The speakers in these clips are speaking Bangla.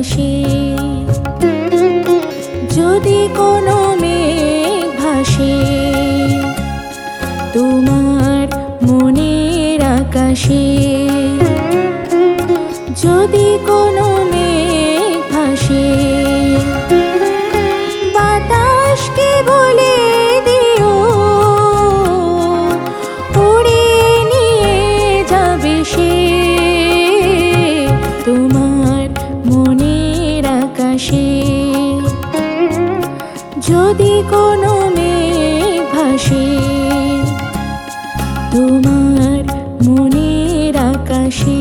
আকাশে যদি কোনো মেঘ ভাসে তোমার মনের আকাশে, যদি কোনো মেঘ ভাসে বাতাসকে বলে দিও উড়িয়ে নিয়ে যাবে সে তোমার মনের আকাশে। যদি কোনো মেঘ ভাসে তোমার মনের আকাশে।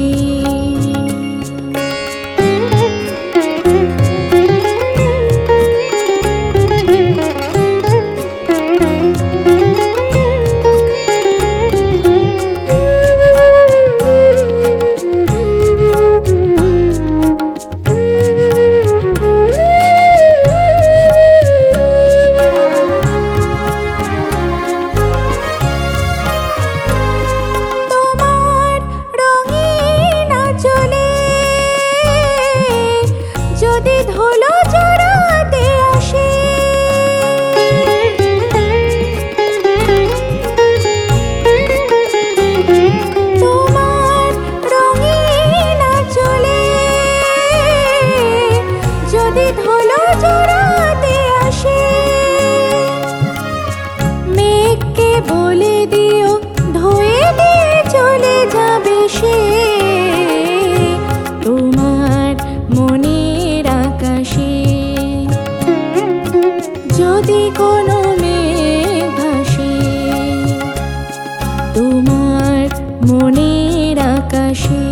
যদি ধুলো জড়াতে আসে তোমার রঙিন আঁচলে, যদি ধুলো জড়াতে আসে মেঘকে বলে দিও ধুয়ে দিয়ে চলে যাবে সে তোমার মনের আকাশে। যদি কোনো মেঘ ভাসে তোমার মনের আকাশে।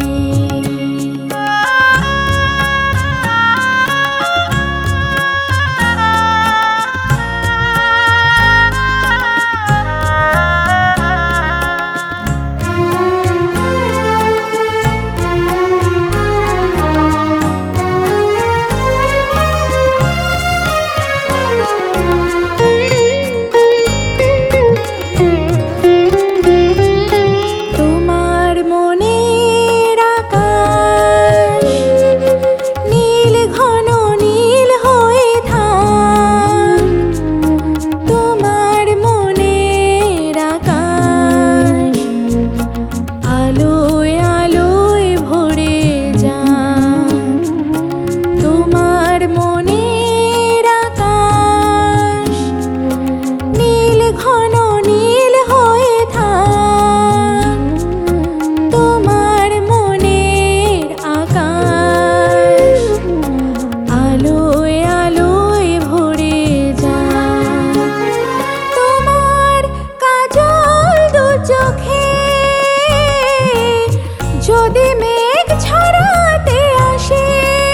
যদি মেঘ ছড়াতে আসে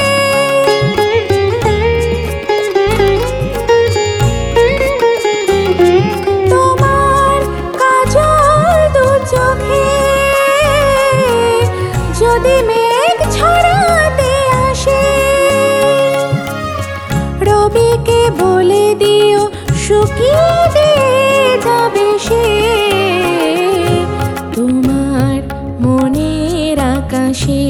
তোমার কাজল দু চোখে, যদি মেঘ ছড়াতে আসে রবিকে বলে দিও শুকিয়ে দিয়ে যাবে সে তোমার মনের আকাশে।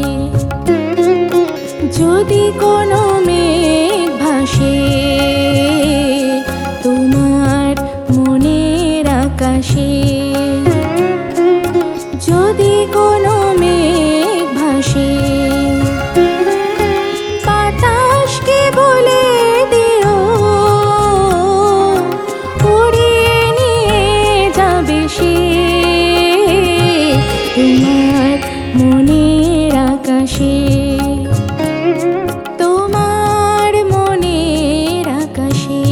যদি কোনো মেঘ ভাসে তোমার মনের আকাশে, যদি কোনো মেঘ ভাসে বাতাসকে বলে দিও উড়িয়ে নিয়ে যাবে সে তোমার মনের আকাশে। তোমার মনের আকাশে,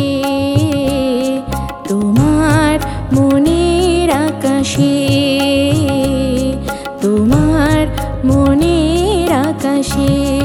তোমার মনের আকাশে, তোমার মনের আকাশে।